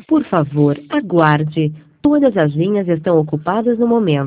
Por favor, aguarde. Todas as linhas estão ocupadas no momento.